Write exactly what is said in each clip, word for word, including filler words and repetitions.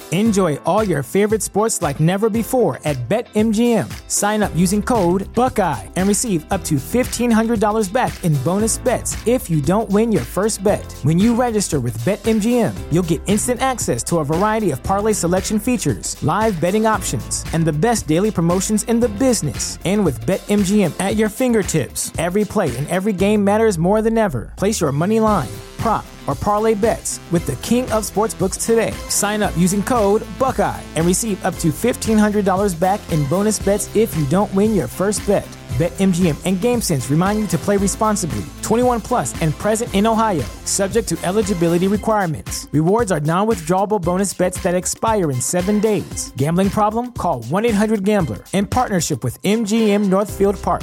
Enjoy all your favorite sports like never before at BetMGM. Sign up using code Buckeye and receive up to fifteen hundred dollars back in bonus bets if you don't win your first bet. When you register with BetMGM, you'll get instant access to a variety of parlay selection features, live betting options, and the best daily promotions in the business. And with BetMGM at your fingertips, every play and every game matters more than ever. Place your money line, prop, or parlay bets with the king of sportsbooks today. Sign up using code Buckeye and receive up to fifteen hundred dollars back in bonus bets if you don't win your first bet. BetMGM and GameSense remind you to play responsibly. twenty-one plus and present in Ohio, subject to eligibility requirements. Rewards are non-withdrawable bonus bets that expire in seven days. Gambling problem? Call one eight hundred gambler in partnership with M G M Northfield Park.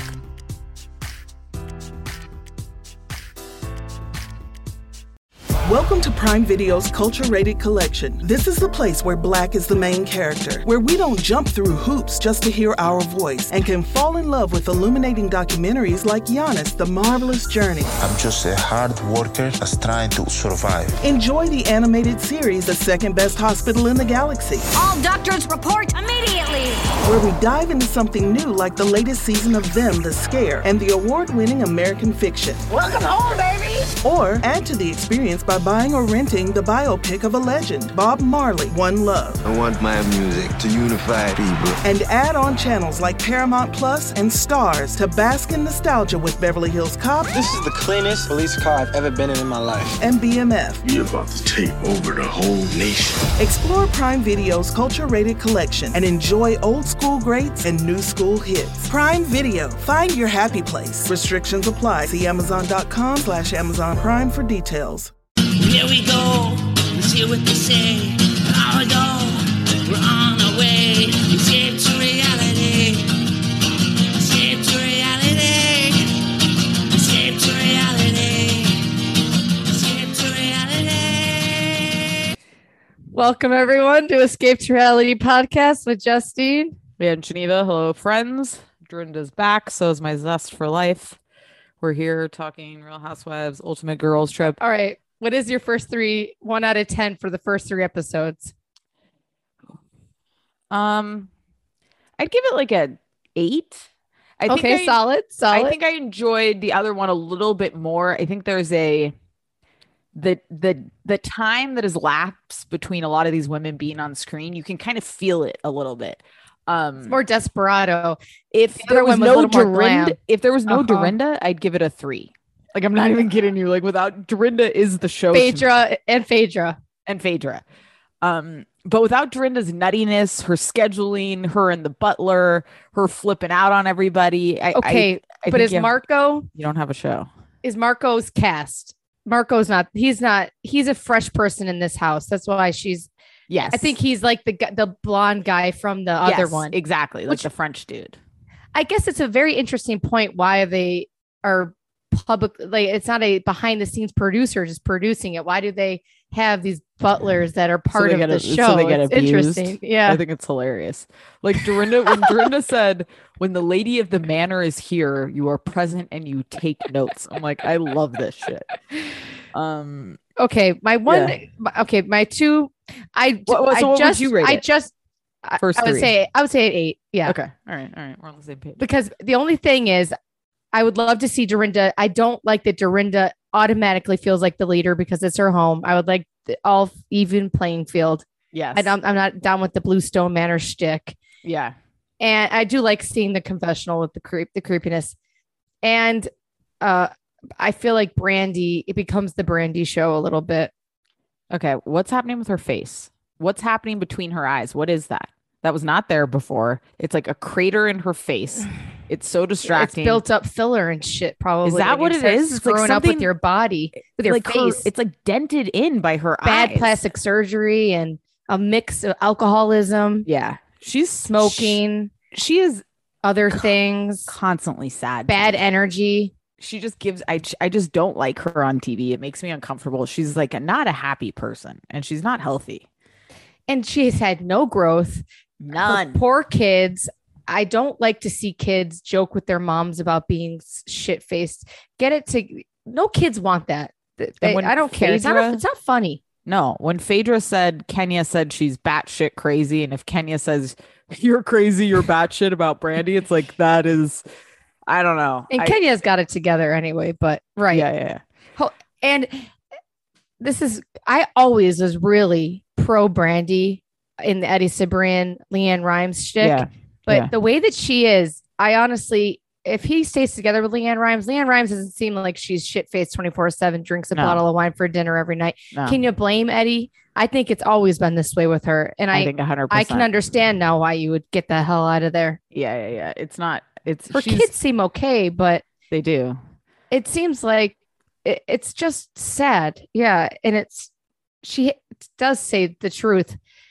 Welcome to Prime Video's Culture Rated Collection. This is the place where Black is the main character, where we don't jump through hoops just to hear our voice, and can fall in love with illuminating documentaries like Giannis, The Marvelous Journey. I'm just a hard worker that's trying to survive. Enjoy the animated series, The Second Best Hospital in the Galaxy. All doctors report immediately! Where we dive into something new like the latest season of Them, The Scare, and the award-winning American Fiction. Welcome home, baby! Or add to the experience by buying or renting the biopic of a legend, Bob Marley, One Love. I want my music to unify people. And add on channels like Paramount Plus and Stars to bask in nostalgia with Beverly Hills Cop. This is the cleanest police car I've ever been in in my life. And B M F. You're about to take over the whole nation. Explore Prime Video's culture-rated collection and enjoy old school greats and new school hits. Prime Video. Find your happy place. Restrictions apply. See Amazon.com slash Amazon Prime for details. Here we go, let's hear what they say. Power go, we're on our way. Escape to reality. Escape to reality. Escape to reality. Escape to reality. Welcome everyone to Escape to Reality podcast with Justine. And Geneva. Hello, friends. Dorinda's back, so is my zest for life. We're here talking Real Housewives Ultimate Girls Trip. All right. What is your first three, one out of ten for the first three episodes? Um, I'd give it like a eight. I okay, think I, solid, solid. I think I enjoyed the other one a little bit more. I think there's a the the the time that has lapsed between a lot of these women being on screen. You can kind of feel it a little bit. Um, it's more desperado. If the there was, was no Dorinda, if there was no uh-huh. Dorinda, I'd give it a three. Like, I'm not even kidding you. Like, without Dorinda is the show. Phaedra and Phaedra. And Phaedra. Um, but without Dorinda's nuttiness, her scheduling, her and the butler, her flipping out on everybody. I, okay. I, I but is you Marco? Have, you don't have a show. Is Marco's cast? Marco's not. He's not. He's a fresh person in this house. That's why she's. Yes. I think he's like the the blonde guy from the yes, other one. Exactly. Like Which, the French dude. I guess it's a very interesting point why they are public, like it's not a behind the scenes producer just producing it. Why do they have these butlers that are part so of get, the show? So they get it's abused. Interesting. Yeah. I think it's hilarious. Like Dorinda, when Dorinda said, when the lady of the manor is here, you are present and you take notes. I'm like, I love this shit. Um, okay. My one, yeah. my, okay. My two, I, what, what, so I what just, would you rate I it? just, First I, I would three. say, I would say an eight. Yeah. Okay. All right. All right. We're on the same page. Because the only thing is, I would love to see Dorinda. I don't like that Dorinda automatically feels like the leader because it's her home. I would like the all even playing field. Yes. I don't, I'm not down with the Bluestone Manor shtick. Yeah. And I do like seeing the confessional with the creep, the creepiness. And uh, I feel like Brandy, it becomes the Brandy show a little bit. Okay. What's happening with her face? What's happening between her eyes? What is that? That was not there before. It's like a crater in her face. It's so distracting. It's built up filler and shit. Probably is that what it is? It's like up with your body, with your like face. Her, it's like dented in by her bad eyes. plastic surgery and a mix of alcoholism. Yeah, she's smoking. She, she is other co- things. Constantly sad. Bad energy. She just gives. I I just don't like her on T V. It makes me uncomfortable. She's like a, not a happy person, and she's not healthy. And she's had no growth. None. Her poor kids. I don't like to see kids joke with their moms about being shit faced. Get it to no kids want that. They, when I don't care. It's not, Phaedra, it's not funny. No, when Phaedra said, Kenya said she's batshit crazy. And if Kenya says you're crazy, you're batshit about Brandy, it's like, that is, I don't know. And I, Kenya's got it together anyway, but right. Yeah, yeah, yeah. And this is, I always was really pro Brandy in the Eddie Cibrian, Leanne Rimes shtick. Yeah, but yeah. the way that she is, I honestly, if he stays together with Leanne Rimes, Leanne Rimes doesn't seem like she's shit-faced twenty-four seven, drinks a No. bottle of wine for dinner every night. No. Can you blame Eddie? I think it's always been this way with her. And I, I think one hundred I percent. can understand now why you would get the hell out of there. Yeah, yeah, yeah. It's not, it's, Her she's- kids seem okay, but they do. it seems like it, it's just sad. Yeah. And it's, she does say the truth.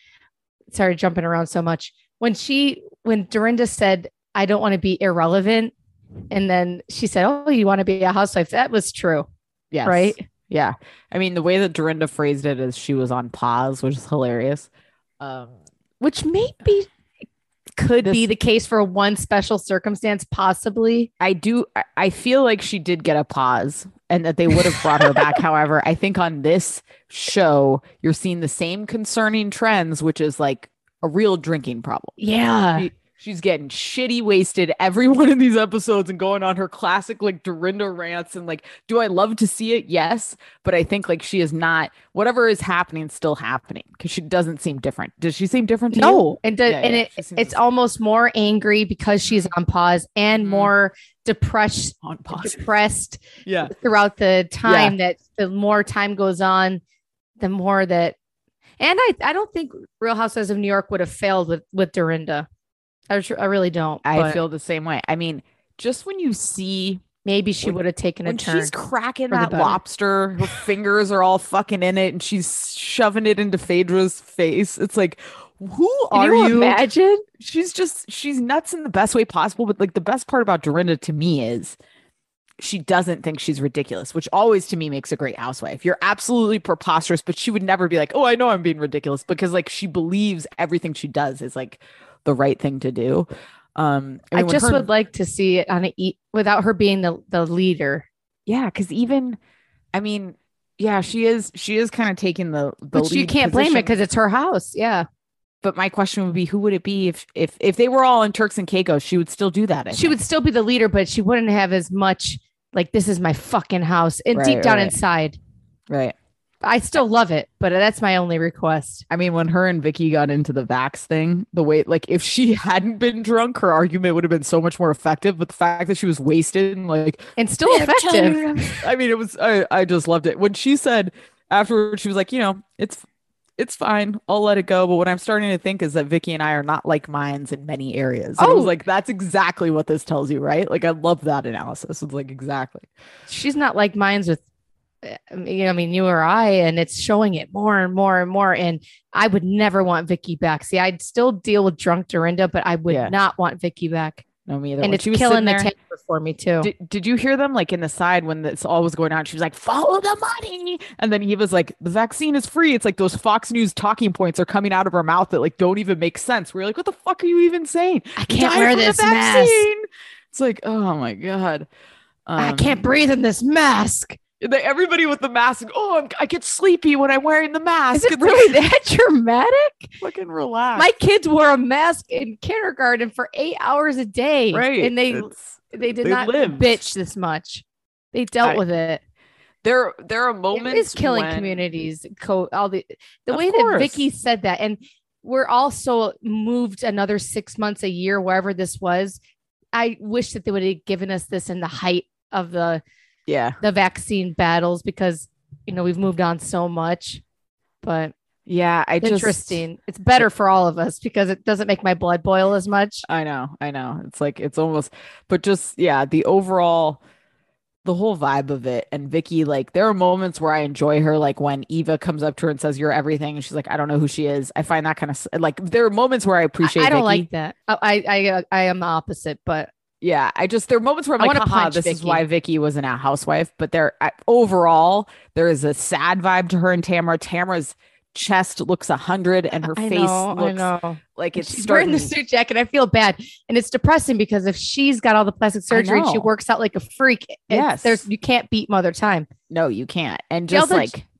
Sorry, jumping around so much. When she, when Dorinda said, I don't want to be irrelevant. And then she said, oh, you want to be a housewife? That was true. Yes. Right. Yeah. I mean, the way that Dorinda phrased it is she was on pause, which is hilarious. Um, Which maybe could This- be the case for one special circumstance, possibly. I do. I- I feel like she did get a pause and that they would have brought her back. However, I think on this show, you're seeing the same concerning trends, which is like a real drinking problem. Yeah. She- she's getting shitty wasted every one of these episodes and going on her classic like Dorinda rants. And like, do I love to see it? Yes. But I think like she is not, whatever is happening, still happening because she doesn't seem different. Does she seem different to you? No. And, the, Yeah, and yeah, it, she seems it's the same. almost more angry because she's on pause and Mhm. more depressed, On pause. depressed Yeah. throughout the time that the more time goes on, the more that, and I, I don't think Real Housewives of New York would have failed with, with Dorinda. I, tr- I really don't. I but feel the same way. I mean, just when you see maybe she when- would have taken a when turn. she's cracking for the that better. lobster, her fingers are all fucking in it and she's shoving it into Phaedra's face. It's like, who Can are you you? imagine? She's just, she's nuts in the best way possible. But like the best part about Dorinda to me is she doesn't think she's ridiculous, which always to me makes a great housewife. You're absolutely preposterous, but she would never be like, oh, I know I'm being ridiculous, because like she believes everything she does is like the right thing to do. Um, I, mean, when just her- would like to see it on a e- without her being the, the leader. Yeah, because even, I mean, yeah, she is. She is kind of taking the the But you lead can't blame it position. because it's her house. Yeah. But my question would be, who would it be if if if they were all in Turks and Caicos? She would still do that. I She think. would still be the leader, but she wouldn't have as much like, this is my fucking house. And Right, deep down right. inside, right. I still love it, but that's my only request. I mean, when her and Vicky got into the Vax thing, the way like if she hadn't been drunk, her argument would have been so much more effective. But the fact that she was wasted and like And still effective. I mean, it was. I I just loved it when she said afterwards. She was like, you know, it's. It's fine. I'll let it go. But what I'm starting to think is that Vicky and I are not like minds in many areas. And I was Oh. like, that's exactly what this tells you, right? Like, I love that analysis. It's like, exactly. She's not like mine's with, uh, you know, I mean, you or I, and it's showing it more and more and more. And I would never want Vicky back. See, I'd still deal with drunk Dorinda, but I would Yeah. not want Vicky back. No, me either. And When it's she was killing sitting the there- temper for me too. Did, did you hear them like in the side when this all was going on? She was like, follow the money. And then he was like, the vaccine is free. It's like those Fox News talking points are coming out of her mouth that like don't even make sense. We're like, what the fuck are you even saying? I You can't died wear from the this mask. vaccine. It's like, oh my God. I Um, can't breathe in this mask. they- Everybody with the mask. Oh, I'm, I get sleepy when I'm wearing the mask. Is it It's really like, that dramatic? fucking relax. My kids wore a mask in kindergarten for eight hours a day. right. And they It's- they did they not lived. bitch this much. They dealt I- with it. there, there are It moments is killing when- communities. Co- all the the Of way course. that Vicky said that, and we're also moved another six months, a year, wherever this was. I wish that they would have given us this in the height of the Yeah. the vaccine battles, because you know we've moved on so much. But Yeah. I just, interesting. It's better for all of us because it doesn't make my blood boil as much. I know, I know. It's like it's almost, but just yeah, the overall, the whole vibe of it. And Vicky, like, there are moments where I enjoy her, like when Eva comes up to her and says, "You're everything," and she's like, "I don't know who she is." I find that kind of like there are moments where I appreciate. I, I don't Vicky. like that. I I I, I am the opposite, but Yeah, I just there are moments where I'm I like, wanna haha, punch this is Vicky. why Vicky wasn't a housewife. But there, I, overall, there is a sad vibe to her and Tamara. Tamara's chest looks a hundred, and her I face know, I looks know. like it's She's starting. wearing the suit jacket. I feel bad, and it's depressing because if she's got all the plastic surgery and she know. works out like a freak, it's- Yes. there's you can't beat Mother Time. No, you can't. And The just other- like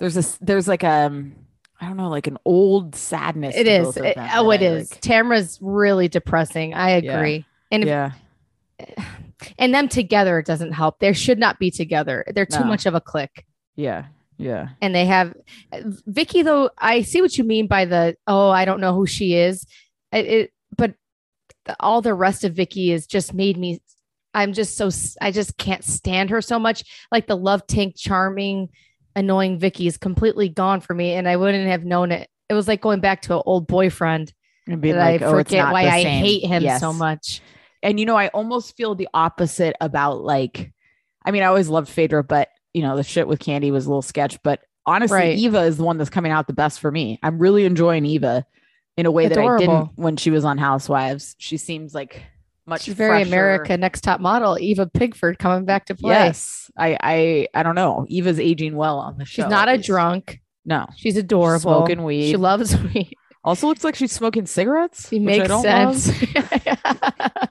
there's a there's like um I don't know, like an old sadness. It to is. both of It- them oh, that it I, is. like- Tamra's really depressing. I agree. And if, yeah. and them together it doesn't help. They should not be together. They're too No. much of a clique. Yeah. Yeah. And they have Vicky, though. I see what you mean by the oh, I don't know who she is. It, it but the, all the rest of Vicky is just made me. I'm just so I just can't stand her so much. Like the love tank, charming, annoying Vicky is completely gone for me, and I wouldn't have known it. It was like going back to an old boyfriend. And being that like, I oh, it's forget not why the I same. hate him Yes. so much. And, you know, I almost feel the opposite about like, I mean, I always loved Phaedra, but, you know, the shit with Candy was a little sketch. But honestly, Right. Eva is the one that's coming out the best for me. I'm really enjoying Eva in a way that I Adorable. didn't when she was on Housewives. She seems like much She's very fresher. America Next Top Model. Eva Pigford coming back to play. Yes. I, I, I don't know. Eva's aging well on the show. She's not at a least. drunk. No. She's adorable. Smoking weed. She loves weed. Also looks like she's smoking cigarettes. She which I makes don't sense. love.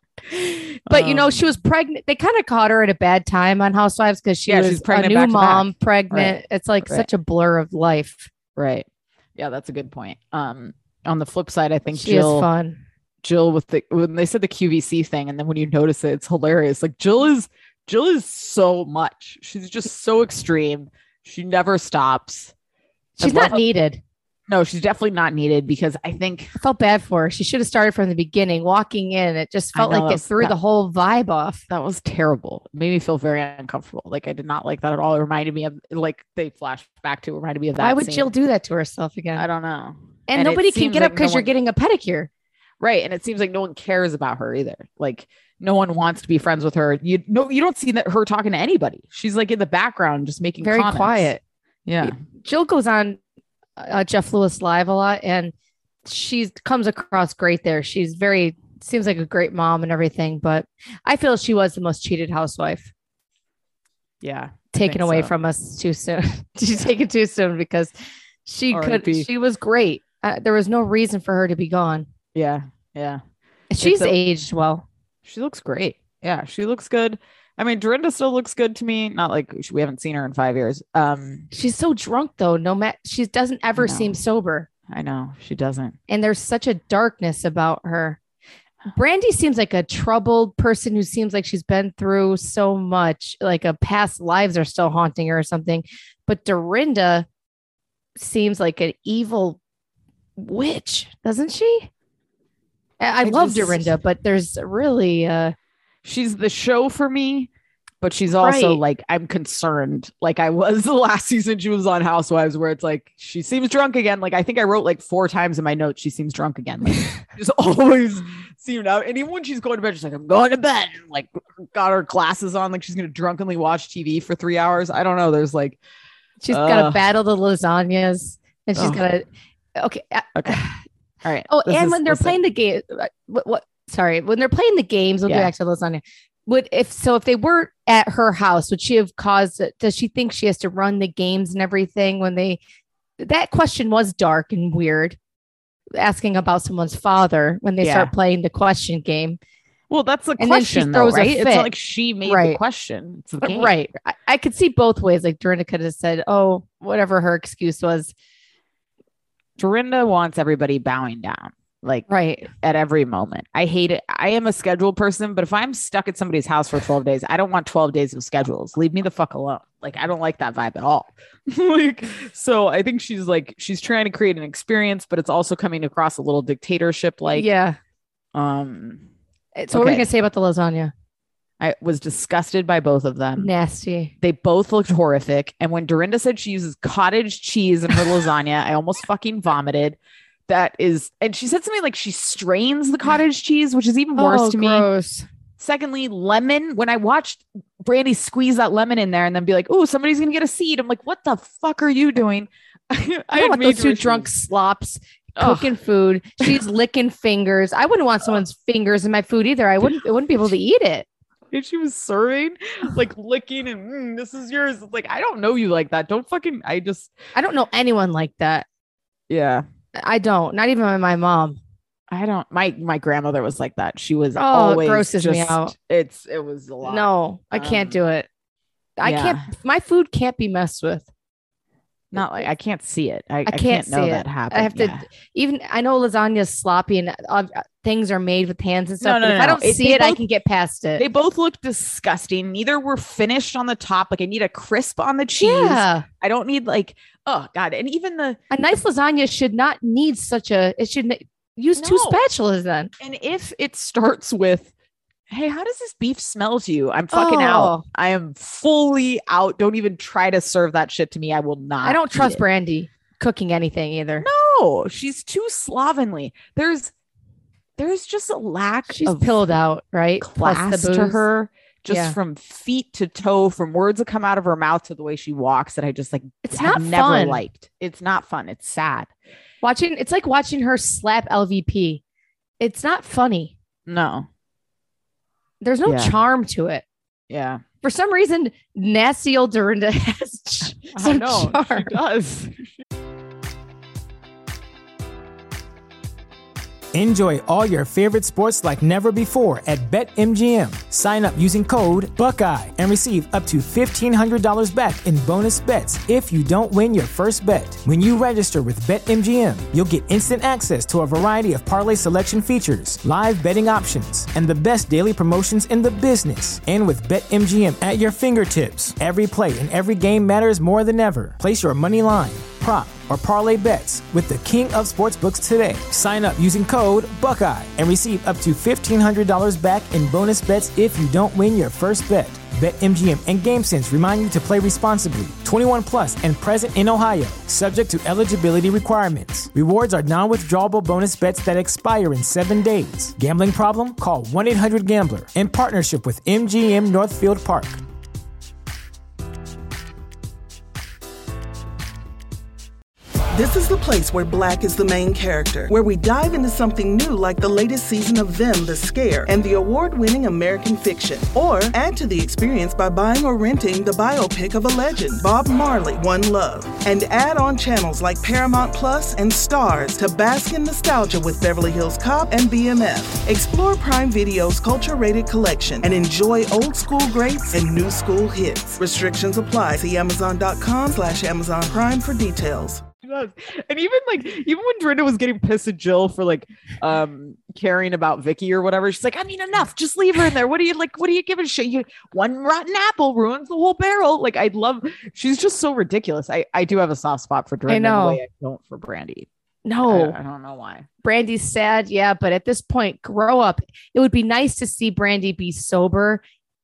But you know, Um, she was pregnant. They kind of caught her at a bad time on Housewives because she Yeah, was she's pregnant a back new to back. mom, pregnant. Right. It's like Right. such a blur of life. Right. Yeah, that's a good point. Um, on the flip side, I think She Jill, is fun. Jill with the when they said the Q V C thing, and then when you notice it, it's hilarious. Like Jill is Jill is so much. She's just so extreme. She never stops. I She's love- not needed. No, she's definitely not needed because I think I felt bad for her. She should have started from the beginning. Walking in, it just I felt know, like that it was- threw that- the whole vibe off. that was terrible. It made me feel very uncomfortable. Like I did not like that at all. It reminded me of like they flashed back to it reminded me of that. Why would scene. Jill do that to herself again? I don't know. and, and it nobody can seems get like up because no you're one- getting a pedicure. Right. And it seems like no one cares about her either. Like no one wants to be friends with her. You no, you don't see that her talking to anybody. She's like in the background, just making Very comments. quiet. Yeah. Jill goes on uh, Jeff Lewis Live a lot, and she comes across great there. She's very seems like a great mom and everything, but I feel she was the most cheated housewife, Yeah. taken think away so. from us too soon. She's taken too soon because she R I could. P. She was great. Uh, there was no reason for her to be gone. Yeah. Yeah. She's a- aged well. She looks great. Yeah. She looks good. I mean, Dorinda still looks good to me. Not like we haven't seen her in five years. Um, She's so drunk though. No matter she doesn't ever know. seem sober, I know she doesn't. and there's such a darkness about her. Brandy seems like a troubled person who seems like she's been through so much, like a past lives are still haunting her or something. But Dorinda seems like an evil witch, doesn't she? I, I I love just- Dorinda, but there's really uh She's the show for me, but she's also Right. like, I'm concerned. Like I was the last season she was on Housewives where it's like, she seems drunk again. Like I think I wrote like four times in my notes, she seems drunk again. Like just always seemed out. And even when she's going to bed, she's like, I'm going to bed. Like got her glasses on, like she's going to drunkenly watch T V for three hours. I don't know. There's like, she's got to Ugh. battle the lasagnas, and she's Ugh. got to okay. uh, okay. All right. Oh, This and is- when they're listen. playing the game, what, what? Sorry, when they're playing the games, we'll Yeah. go back to lasagna. Would if so, if they were at her house, would she have caused it? Does she think she has to run the games and everything? When they, that question was dark and weird, asking about someone's father when they Yeah. start playing the question game. Well, that's the And then she question, though, throws a right? It's fit. not like she made the Right. question. It's the game. Right. I, I could see both ways. Like Dorinda could have said, "Oh, whatever her excuse was." Dorinda wants everybody bowing down. Like Right. at every moment. I hate it. I am a scheduled person, but if I'm stuck at somebody's house for twelve days, I don't want twelve days of schedules. Leave me the fuck alone. Like, I don't like that vibe at all. Like, so I think she's like, she's trying to create an experience, but it's also coming across a little dictatorship. Like, yeah. um, So what were we okay. gonna say about the lasagna? I was disgusted by both of them. Nasty. They both looked horrific. And when Dorinda said she uses cottage cheese in her lasagna, I almost fucking vomited. That is, and she said something like she strains the cottage cheese, which is even worse Oh, to me. gross. Secondly, lemon. When I watched Brandy squeeze that lemon in there and then be like, "Oh, somebody's gonna get a seed," I'm like, "What the fuck are you doing?" I, I had don't want those major two issues. drunk slops Ugh. cooking food. She's licking fingers. I wouldn't want someone's fingers in my food either. I wouldn't. I wouldn't be able to eat it. And she was serving, like licking, and "Mm, this is yours." It's like, I don't know you like that. Don't fucking. I just, I don't know anyone like that. yeah. I don't. Not even my mom. I don't. My my grandmother was like that. She was Oh, it always grosses me just- out. It's it was a lot. No, I can't Um, do it. I yeah. can't. My food can't be messed with. Not like I can't see it. I, I, can't, can't see know it. that happen. I have to Yeah. even. I know lasagna's sloppy and uh, things are made with hands and stuff. No, no, but if no, I no. don't It- see they it, I both- can get past it. They both look disgusting. Neither were finished on the top. Like I need a crisp on the cheese. yeah, I don't need like, oh God. And even the, a nice lasagna should not need such a. It should n- use two No. spatulas then. and if it starts with, hey, how does this beef smell to you? I'm fucking Oh. out. I am fully out. Don't even try to serve that shit to me. I will not. I don't eat trust it. Brandy cooking anything either. No, she's too slovenly. There's, there's just a lack She's of pilled out, right? Plus class the to booze. her, just Yeah. from feet to toe, from words that come out of her mouth to the way she walks that I just like It's have not never fun. liked. It's not fun. It's sad. Watching, it's like watching her slap L V P. It's not funny. No. There's no Yeah. charm to it. Yeah. For some reason, nasty old Dorinda has ch- some charm. does. Enjoy all your favorite sports like never before at BetMGM. Sign up using code Buckeye and receive up to fifteen hundred dollars back in bonus bets if you don't win your first bet. When you register with BetMGM, you'll get instant access to a variety of parlay selection features, live betting options, and the best daily promotions in the business. And with BetMGM at your fingertips, every play and every game matters more than ever. Place your money line, prop, or parlay bets with the king of sportsbooks today. Sign up using code Buckeye and receive up to fifteen hundred dollars back in bonus bets if you don't win your first bet. BetMGM and GameSense remind you to play responsibly. twenty-one plus and present in Ohio, subject to eligibility requirements. Rewards are non-withdrawable bonus bets that expire in seven days. Gambling problem? Call one eight hundred gambler in partnership with M G M Northfield Park. This is the place where Black is the main character, where we dive into something new like the latest season of Them, The Scare, and the award-winning American Fiction. Or add to the experience by buying or renting the biopic of a legend, Bob Marley, One Love. And add on channels like Paramount Plus and Stars to bask in nostalgia with Beverly Hills Cop and B M F. Explore Prime Video's culture-rated collection and enjoy old school greats and new school hits. Restrictions apply. See Amazon.com slash Amazon Prime for details. Does. And even like even when Dorinda was getting pissed at Jill for like um caring about Vicky or whatever, she's like, I mean, enough, just leave her in there. What do you like? What do you give a shit? You one rotten apple ruins the whole barrel. Like, I love, she's just so ridiculous. I I do have a soft spot for Dorinda. I know. In the way I don't for Brandy. No, I, I don't know why. Brandy's sad, yeah, but at this point, grow up. It would be nice to see Brandy be sober,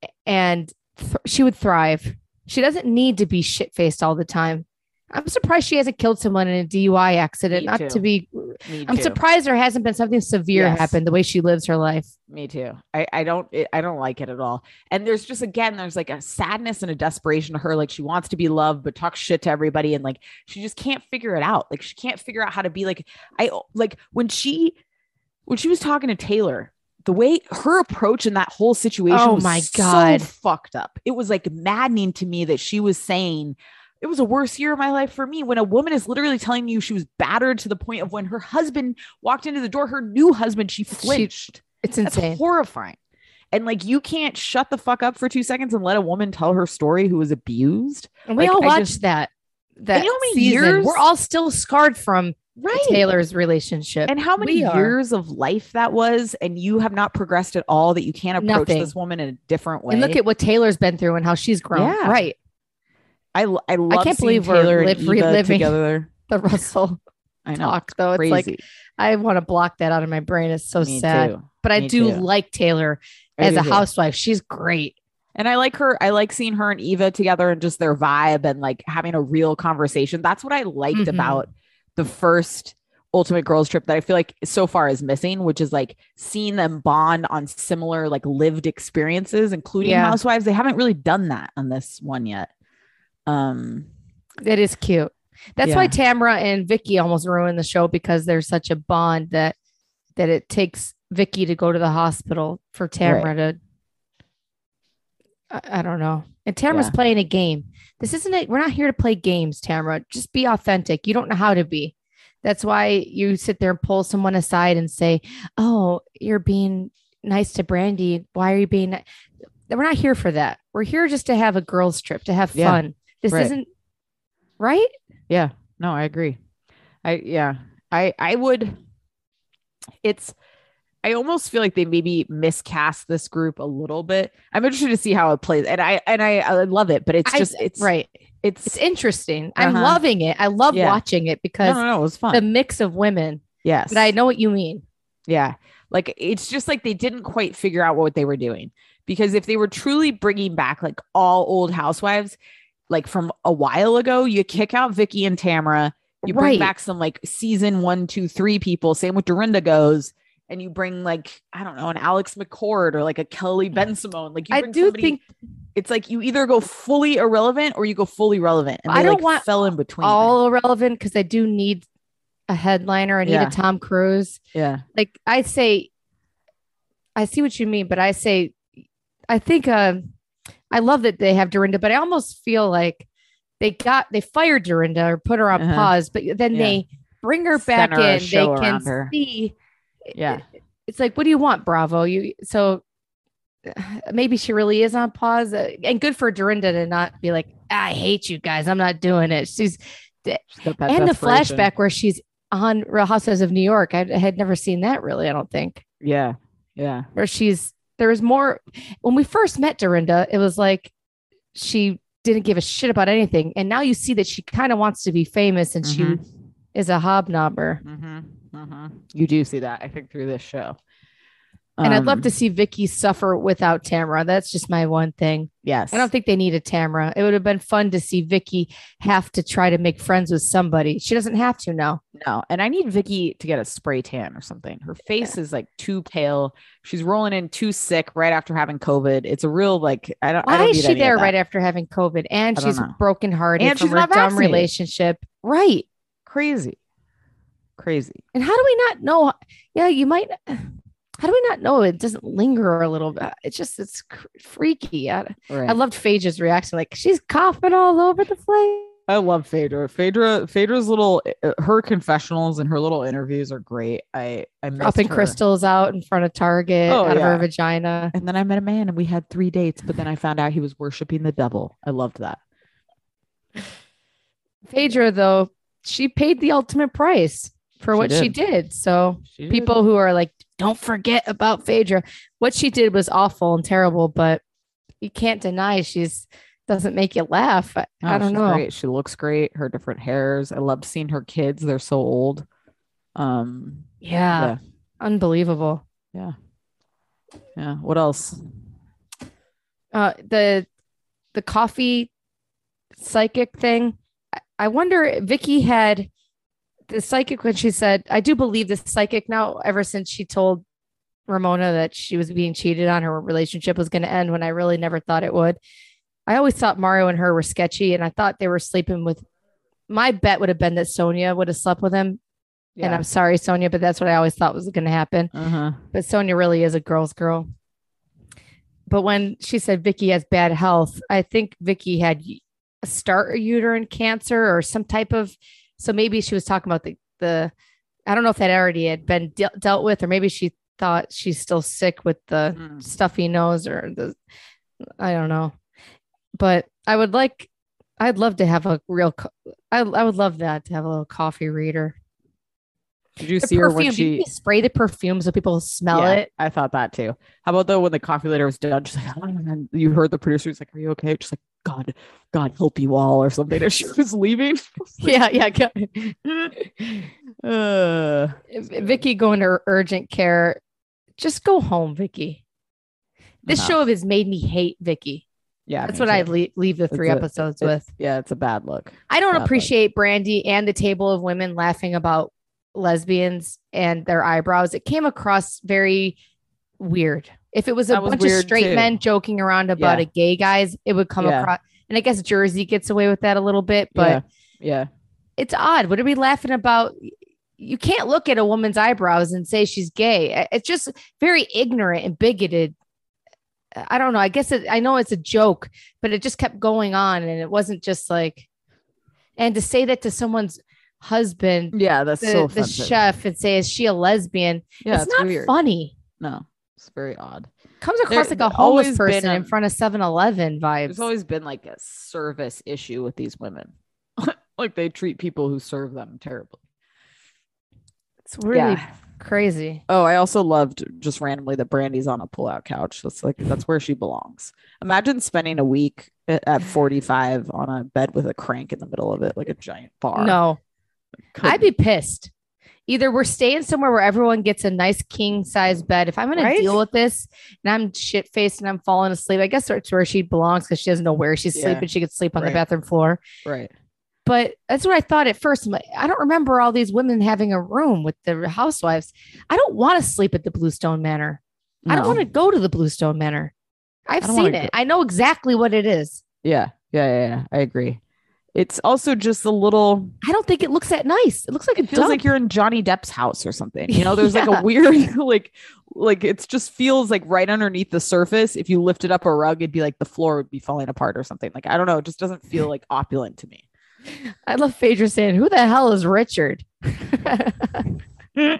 and th- she would thrive. She doesn't need to be shit faced all the time. I'm surprised she hasn't killed someone in a D U I accident. Me Not too. to be, Me I'm too. surprised there hasn't been something severe Yes. happen the way she lives her life. Me too. I, I don't it, I don't like it at all. And there's just again, there's like a sadness and a desperation to her. Like she wants to be loved, but talks shit to everybody, and like she just can't figure it out. Like she can't figure out how to be like I like when she when she was talking to Taylor. The way her approach in that whole situation Oh was my so God. fucked up. It was like maddening to me that she was saying it was a worse year of my life for me, when a woman is literally telling you she was battered to the point of when her husband walked into the door, her new husband, she flinched. It's That's insane. horrifying. And like, you can't shut the fuck up for two seconds and let a woman tell her story who was abused. And we Like, all I watched just- that. That And you know how many season. years- We're all still scarred from Right. Taylor's relationship. And how many We are. years of life that was, and you have not progressed at all, that you can't approach Nothing. this woman in a different way. And look at what Taylor's been through and how she's grown. Yeah. Right. I l- I love can't seeing believe we're Taylor and live- Eva reliving together. The Russell I know. talk, though. It's Crazy. like, I want to block that out of my brain. It's so Me sad. too. But I Me do too. like Taylor I as do a too. housewife. She's great. And I like her. I like seeing her and Eva together and just their vibe and like having a real conversation. That's what I liked Mhm. about the first Ultimate Girls Trip that I feel like so far is missing, which is like seeing them bond on similar like lived experiences, including Yeah. Housewives. They haven't really done that on this one yet. Um, It is cute. That's why Yeah. Tamra and Vicky almost ruined the show, because there's such a bond that that it takes Vicky to go to the hospital for Tamra Right. to. I, I don't know. And Tamra's Yeah. playing a game. This isn't it. We're not here to play games, Tamra. Just be authentic. You don't know how to be. That's why you sit there and pull someone aside and say, "Oh, you're being nice to Brandy. Why are you being?" ni-" We're not here for that. We're here just to have a girls' trip, to have Yeah. fun. This Right. isn't right. Yeah. No, I agree. I yeah. I I would. It's. I almost feel like they maybe miscast this group a little bit. I'm interested to see how it plays, and I and I, I love it, but it's just I, it's right. It's it's interesting. Uh-huh. I'm loving it. I love Yeah. watching it because no, no, no, it was fun. the mix of women. Yes, But I know what you mean. yeah, like it's just like they didn't quite figure out what they were doing, because if they were truly bringing back like all old housewives, like from a while ago, you kick out Vicky and Tamara, you bring Right. back some like season one, two, three people. Same with Dorinda goes. And you bring like, I don't know, an Alex McCord or like a Kelly Ben Simone. Like you I bring do somebody, think it's like you either go fully irrelevant or you go fully relevant. And they I don't like want fell in between. all irrelevant because I do need a headliner. I need Yeah. a Tom Cruise. Yeah. Like I say, I see what you mean, but I say, I think uh, I love that they have Dorinda, but I almost feel like they got they fired Dorinda or put her on Uh-huh. pause, but then Yeah. they bring her back Center a in. They show can around her. see. Yeah. It's like, what do you want, Bravo? You so maybe she really is on pause, uh, and good for Dorinda to not be like, I hate you guys. I'm not doing it. She's She's got that and the desperation. flashback where she's on Real Housewives of New York. I, I had never seen that really. I don't think Yeah. Yeah. where she's there was more when we first met Dorinda. It was like she didn't give a shit about anything, and now you see that she kind of wants to be famous, and Mhm. she is a hobnobber. Mm-hmm. Mm-hmm. You do see that, I think, through this show. And I'd love Um, to see Vicky suffer without Tamara. That's just my one thing. Yes. I don't think they needed Tamara. It would have been fun to see Vicky have to try to make friends with somebody. She doesn't have to now. No, and I need Vicky to get a spray tan or something. Her face is like too pale. She's rolling in too sick right after having COVID. It's a real like I don't. I Why don't is need she any of there that. right after having COVID? And I don't she's know. brokenhearted And from she's her not dumb vaccinated. relationship. Right. Crazy, crazy. And how do we not know? Yeah, you might. How do we not know it doesn't linger a little bit? It's just, it's cr- freaky. I, Right. I loved Phaedra's reaction. Like, she's coughing all over the place. I love Phaedra. Phaedra, Phaedra's little, uh, her confessionals and her little interviews are great. I, I missed Dropping her. crystals out in front of Target Oh, out of yeah. her vagina. And then I met a man and we had three dates, but then I found out he was worshiping the devil. I loved that. Phaedra, though, she paid the ultimate price for She what she did. did. So She did. people who are like, don't forget about Phaedra. What she did was awful and terrible, but you can't deny she's doesn't make you laugh. I, Oh, I don't she's know. Great. She looks great. Her different hairs. I loved seeing her kids. They're so old. Um, Yeah. yeah. Unbelievable. Yeah. Yeah. What else? Uh, the the coffee psychic thing. I- I wonder, Vicky had the psychic when she said, I do believe the psychic now, ever since she told Ramona that she was being cheated on, her relationship was going to end when I really never thought it would. I always thought Mario and her were sketchy, and I thought they were sleeping with, my bet would have been that Sonia would have slept with him. And I'm sorry, Sonia, but that's what I always thought was going to happen. Uh-huh. But Sonia really is a girl's girl. But when she said Vicky has bad health, I think Vicky had a start uterine cancer or some type of, so maybe she was talking about the, the I don't know if that already had been de- dealt with, or maybe she thought she's still sick with the Mm. stuffy nose or the, I don't know. But I would like, I'd love to have a real, co- I, I would love that to have a little coffee reader. Did you The see her when perfume, she you spray the perfume so people smell Yeah, it. I thought that too. How about though when the coffee later was done, she's like, oh, and you heard the producer's like, are you okay? Just like, God, God help you all or something. As she was leaving. Yeah, yeah. go- uh, Vicky going to urgent care. Just go home, Vicky. This Enough. show has made me hate Vicky. yeah. That's me what I too. le- leave the three It's a- episodes it- with. Yeah, it's a bad look. I don't bad look. appreciate Brandy and the table of women laughing about lesbians and their eyebrows. It came across very weird. If it was a That was bunch of weird, straight too. men joking around about Yeah. a gay guys, it would come Yeah. across. And I guess Jersey gets away with that a little bit, but yeah. Yeah. it's odd. What are we laughing about? You can't look at a woman's eyebrows and say she's gay. It's just very ignorant and bigoted. I don't know. I guess it, I know it's a joke, but it just kept going on. And it wasn't just like, and to say that to someone's husband, Yeah, that's the, so the offensive. chef, and say, is she a lesbian? Yeah, it's, it's not weird. funny. No, it's very odd. Comes across There- like a there's homeless always been person in a- front of seven eleven vibes. There's always been like a service issue with these women. Like they treat people who serve them terribly. It's really Yeah. crazy. Oh, I also loved just randomly that Brandy's on a pull-out couch. That's like that's where she belongs. Imagine spending a week at, at forty-five on a bed with a crank in the middle of it, like a giant bar. No, Couldn't. I'd be pissed. Either we're staying somewhere where everyone gets a nice king size bed. If I'm going Right? to deal with this and I'm shit faced and I'm falling asleep, I guess that's where she belongs because she doesn't know where she's Yeah. sleeping. She could sleep on Right. the bathroom floor. Right. But that's what I thought at first. I'm like, I don't remember all these women having a room with the housewives. I don't want to sleep at the Bluestone Manor. I don't No. want to go to the Bluestone Manor. I've I don't seen wanna it. go- I know exactly what it is. Yeah. Yeah. Yeah. Yeah. I agree. It's also just a little. I don't think it looks that nice. It looks like It a feels dump. like you're in Johnny Depp's house or something. You know, there's like Yeah. a weird, like, like it's just feels like right underneath the surface. If you lifted up a rug, it'd be like the floor would be falling apart or something. Like I don't know. It just doesn't feel like opulent to me. I love Phaedra saying, "Who the hell is Richard?" Oh,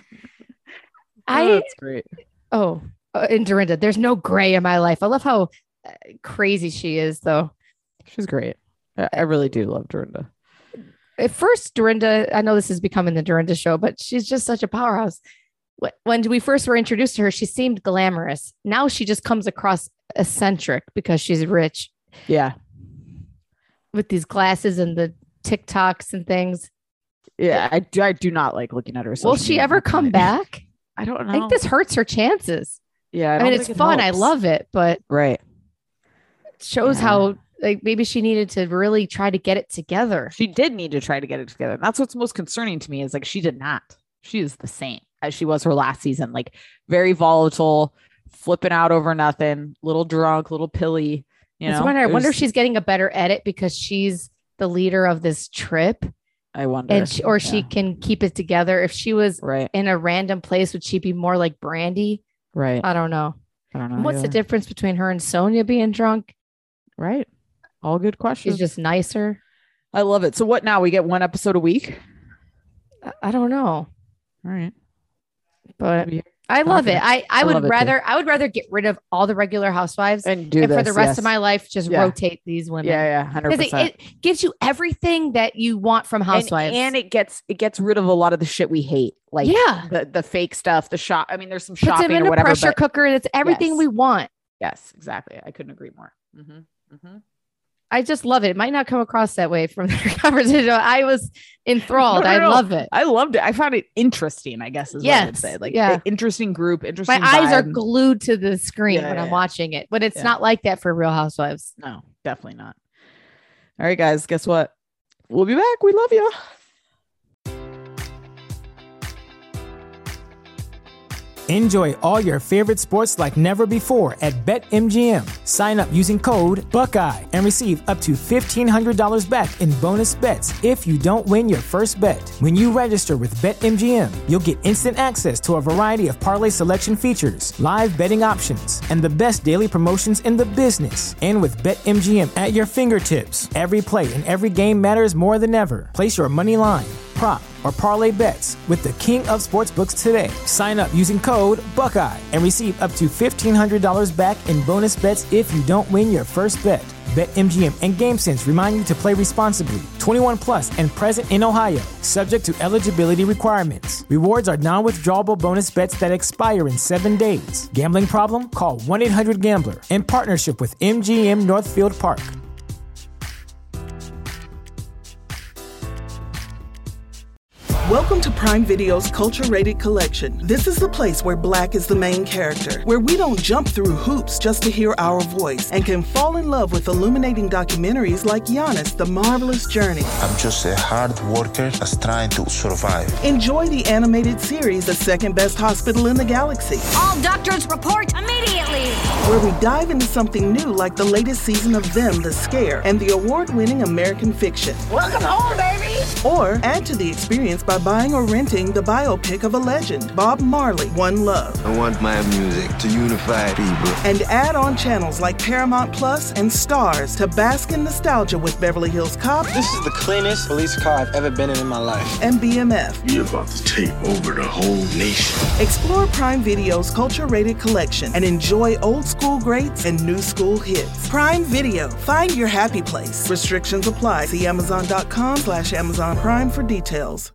I that's great. oh, uh, and Dorinda, there's no gray in my life. I love how uh, crazy she is, though. She's great. I, I really do love Dorinda. At first, Dorinda, I know this is becoming the Dorinda show, but she's just such a powerhouse. Wh- When we first were introduced to her, she seemed glamorous. Now she just comes across eccentric because she's rich Yeah. with these glasses and the TikToks and things. Yeah. I do. I do not like looking at her. Will social she media ever content. come back? I don't know. I think this hurts her chances. Yeah. I, don't mean, it's think it fun. I helps. love it, but Right. it shows Yeah. how like maybe she needed to really try to get it together. She did need to try to get it together. And that's what's most concerning to me is like she did not. She is the same as she was her last season. Like very volatile, flipping out over nothing, little drunk, little pilly. You That's know, why I It wonder if was- she's getting a better edit because she's the leader of this trip, I wonder. and she, or she Yeah. can keep it together. If she was Right. in a random place, would she be more like Brandy? Right. I don't know. I don't know. What's the either. difference between her and Sonia being drunk? Right. All good questions. She's just nicer. I love it. So what now? We get one episode a week. I- I don't know, All right. but Maybe- I love it. I, I, I love would it too. rather I would rather get rid of all the regular housewives And do and this for the rest yes. of my life just Yeah. rotate these women. Yeah. Yeah. Hundred Because it, percent. it gives you everything that you want from housewives. And, and it gets it gets rid of a lot of the shit we hate, like Yeah. the the fake stuff, the shop. I mean, there's some puts them shopping in or a whatever. pressure but cooker and it's everything Yes. we want. yes, exactly. I couldn't agree more. Mm-hmm. Mm-hmm. I just love it. It might not come across that way from the conversation. I was enthralled. No, no, I no. love it. I loved it. I found it interesting. I guess is what I would Yes, say. Like, yeah. an interesting group, interesting. My eyes are vibe. glued to the screen Yeah, when yeah, I'm yeah. watching it, but it's Yeah. not like that for Real Housewives. No, definitely not. All right, guys. Guess what? We'll be back. We love you. Enjoy all your favorite sports like never before at BetMGM. Sign up using code Buckeye and receive up to fifteen hundred dollars back in bonus bets if you don't win your first bet. When you register with BetMGM, you'll get instant access to a variety of parlay selection features, live betting options, and the best daily promotions in the business. And with BetMGM at your fingertips, every play and every game matters more than ever. Place your money line, prop, or parlay bets with the king of sportsbooks today. Sign up using code Buckeye and receive up to fifteen hundred dollars back in bonus bets if you don't win your first bet. BetMGM and GameSense remind you to play responsibly. twenty-one plus and present in Ohio, subject to eligibility requirements. Rewards are non-withdrawable bonus bets that expire in seven days. Gambling problem? Call one eight hundred gambler in partnership with M G M Northfield Park. Welcome to Prime Video's Culture Rated Collection. This is the place where Black is the main character, where we don't jump through hoops just to hear our voice, and can fall in love with illuminating documentaries like Giannis, The Marvelous Journey. I'm just a hard worker that's trying to survive. Enjoy the animated series, The Second Best Hospital in the Galaxy, All doctors report immediately. where we dive into something new like the latest season of Them, The Scare, and the award-winning American Fiction. Welcome home, baby. Or add to the experience by buying or renting the biopic of a legend, Bob Marley, One Love. I want my music to unify people. And add on channels like Paramount Plus and Stars to bask in nostalgia with Beverly Hills Cop. This is the cleanest police car I've ever been in in my life. And B M F. You're about to take over the whole nation. Explore Prime Video's culture-rated collection and enjoy old school greats and new school hits. Prime Video. Find your happy place. Restrictions apply. See Amazon.com slash Amazon Prime for details.